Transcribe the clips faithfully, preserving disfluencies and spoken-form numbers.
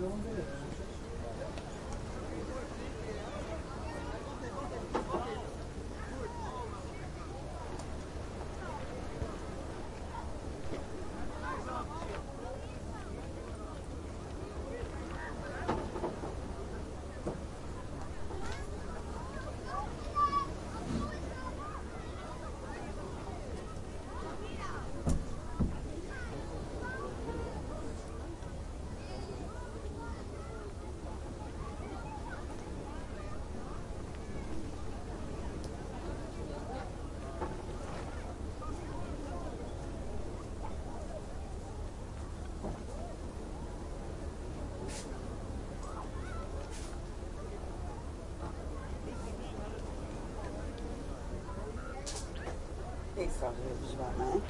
Ik ga er even zwaar mee.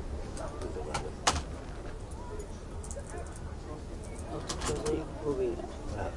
Dat ik dat even proberen. Ja.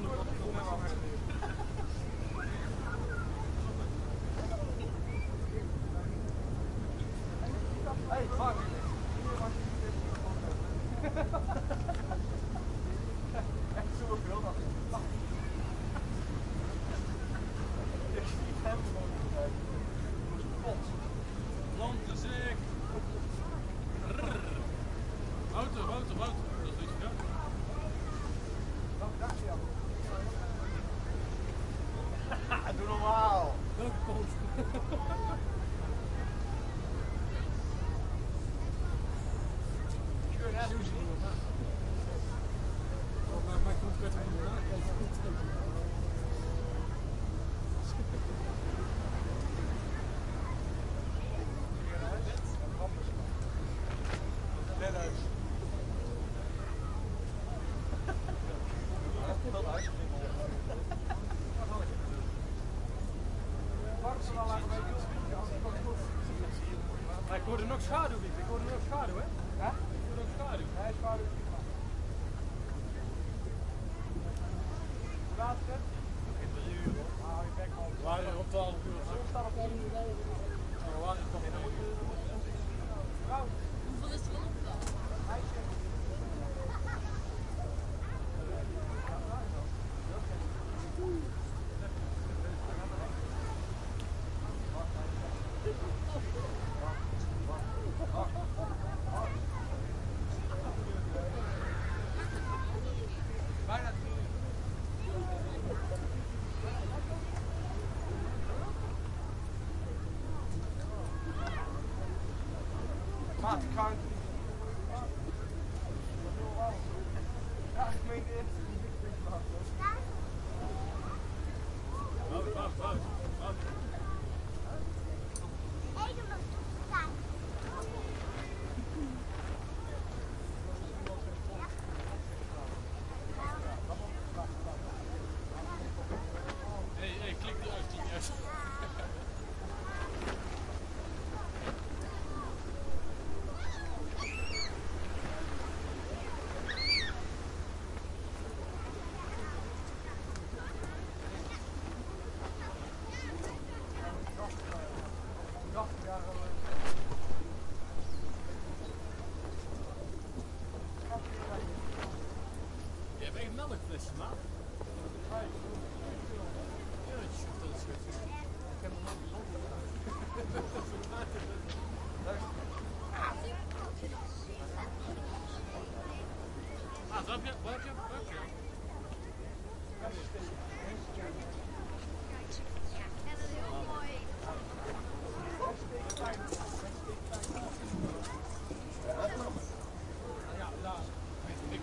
Maar ik hoorde nog schaduw, ik hoorde nog schaduw, hè? Ja? Ik hoorde nog schaduw. Nee, schaduw. Hoe laat is het? In drie uur. Nou, ik ben al. We waren op twaalf uur. Zo staat op één uur. We waren op één uur. Hoeveel is er dan op dan? Maat, ik ga het. Ja, ik meen dit. Wout, wout, wout, wout. Hé, hé, klik die uit, die uit. Je hebt echt melkflesje, maat. Ja, dat is goed. Ik heb hem nog niet Ah, wat heb je? Wat heb je? Wat heb je? En dat is heel mooi. Ja, daar. Ik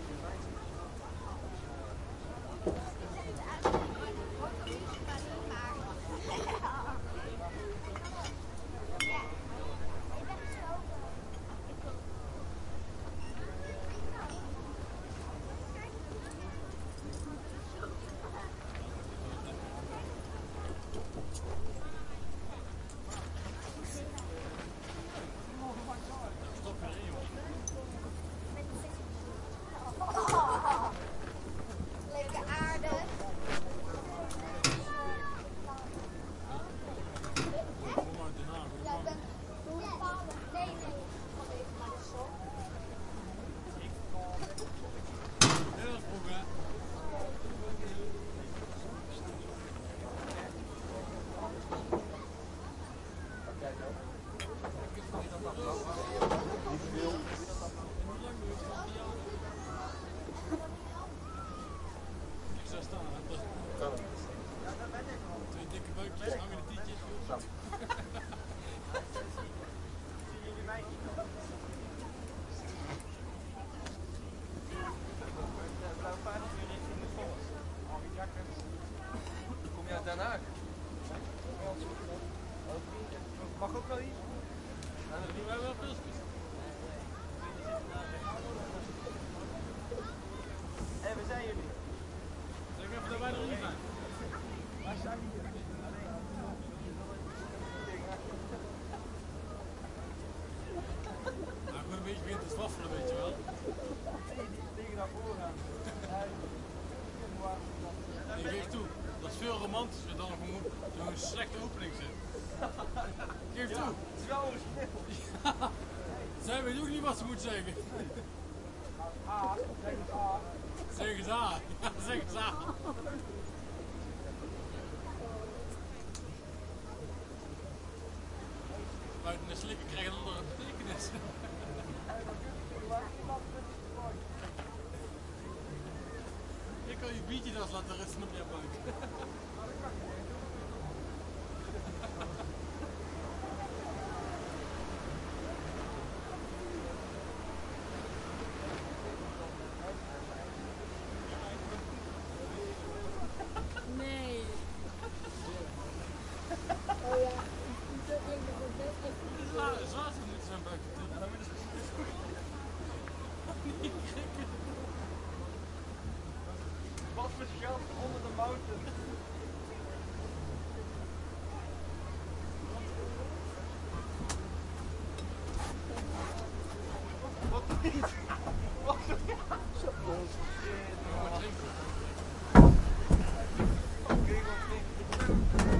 Leuke aarde. Ja, ik ben toen gevallen. Nee, nee. Ik ga even naar de zon. heel vroeg, hè? Ik zou staan, hè? Twee dikke buikjes, hangende tietjes. Zien jullie mij niet? Kom je uit Den Haag? Mag ook wel iets? Nou, dan doen wij wel pilsjes. Hé, waar zijn jullie? Zeg even dat wij er niet zijn. Waar zijn jullie? Nou, ik ben een beetje begint te zwaffelen, weet je wel. Nee, die tegen naar voren gaan. Nee, romantischer dan gewoon zo'n slechte opening zit. Geef toe. Trouwens, Ja. Zij weet ook niet wat ze moet zeggen. A, zeg eens A. Zeg eens A. Ja, zeg eens A. Buiten de slikken krijgen een andere betekenis. Ik kan je biertje laten rusten op je buik. Nee. Oh ja. Dat denk ik dat best echt. Zwaar, zwaar ze moeten zijn buik te doen. Niet krikken. Wat voor geld onder de mountain? Wat niet? Wat voor geld? Zo goed. Wat drinken? Oké, wat niet?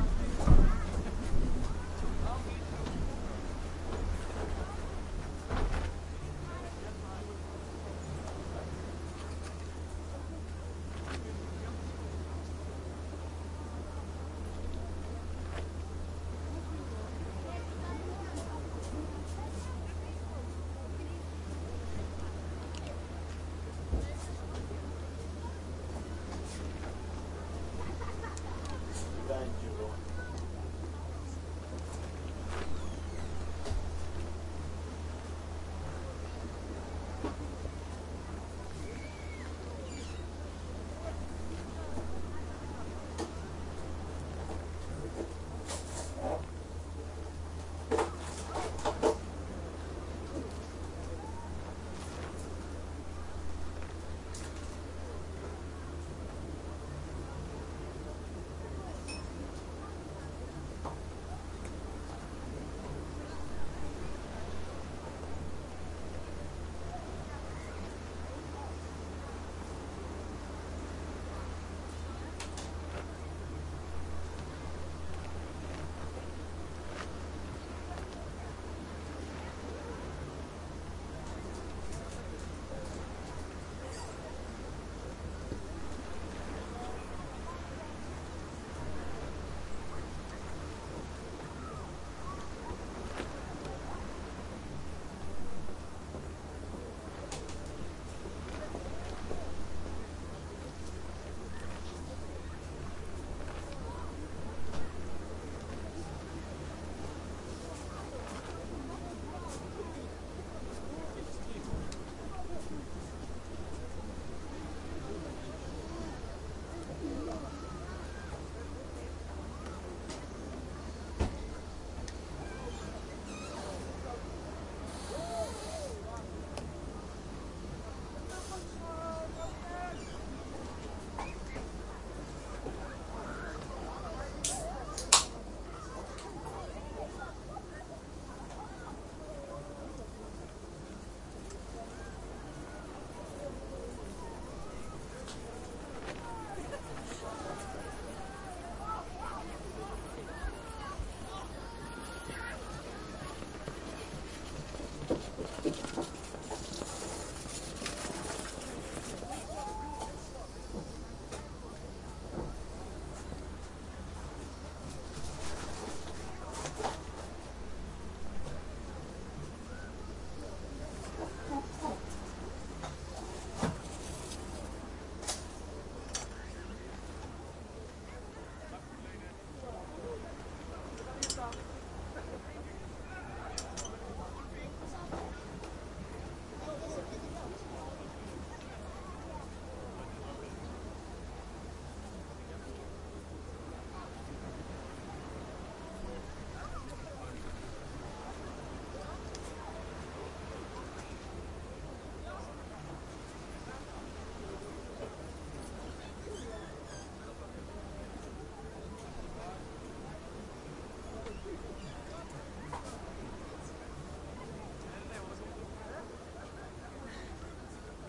Wijntje.